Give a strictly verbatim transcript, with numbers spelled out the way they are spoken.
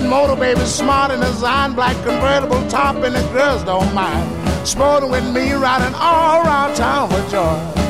motor, baby, smart in design, black convertible top, and the girls don't mind sporting with me, riding all around town with joy.